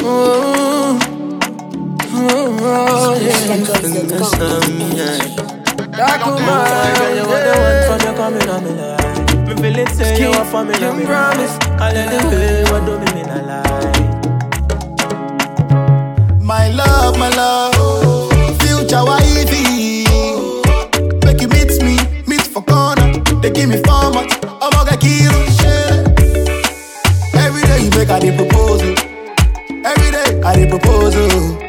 Dark woman, you want the one from you coming on me life. Me feel it say you want for me, no me promise. I let the way, what do me mean a lie? My love, future wifey. Make you meet for corner. They give me format, I'm gonna kill shit. Every day you make a day proposal. Every day I dey proposal.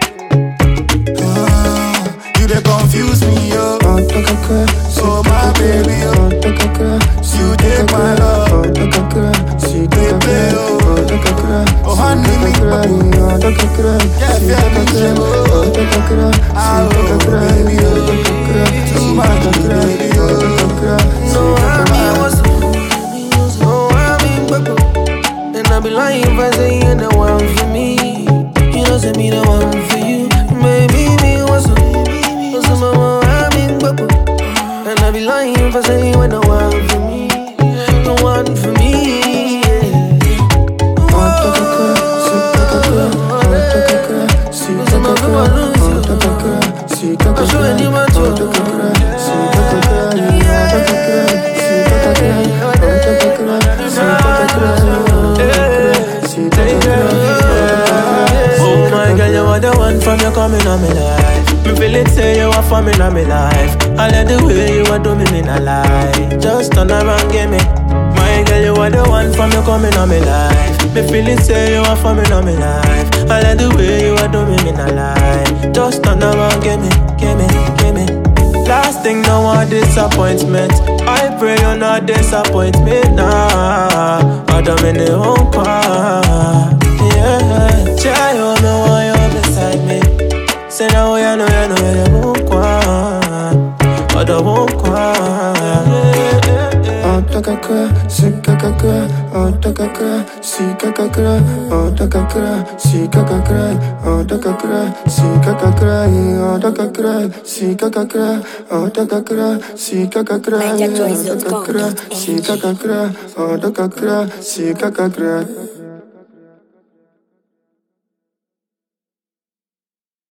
You dey confuse me, yo. Oh my baby, yo. You take my love. You play, oh. Oh honey, me, yeah, fear me, yo. Ah, oh baby, yo. Too much, baby, yo. No, I was no, I'm in and I be lying if I say you're the one for me. You know, say me the one for you. Maybe me was so mama, I'm in bubble. And I be lying if I say you're the one for me. The one for me. I'm showing you my oh my girl, you are the one from you coming on me life. Me feel it say you are for me on me life. I let the way you are do me mean a lie. Just turn around, give me. My girl, you are the one from you coming on me life. Me feel it say you are for me on me life. I let the way you are do me mean a lie. Just turn around, give me. Last thing, no more disappointment. I pray you not disappoint me now. Adam in the home car. Yeah, try you me while you're beside me. Say now you know you won't cry. Other won't cry. Si kakakra, oh takakra, si kakakra, oh takakra, si kakakra, oh takakra, si kakakra, oh takakra, si kakakra, oh takakra, si kakakra, oh takakra, si kakakra, oh takakra, si kakakra.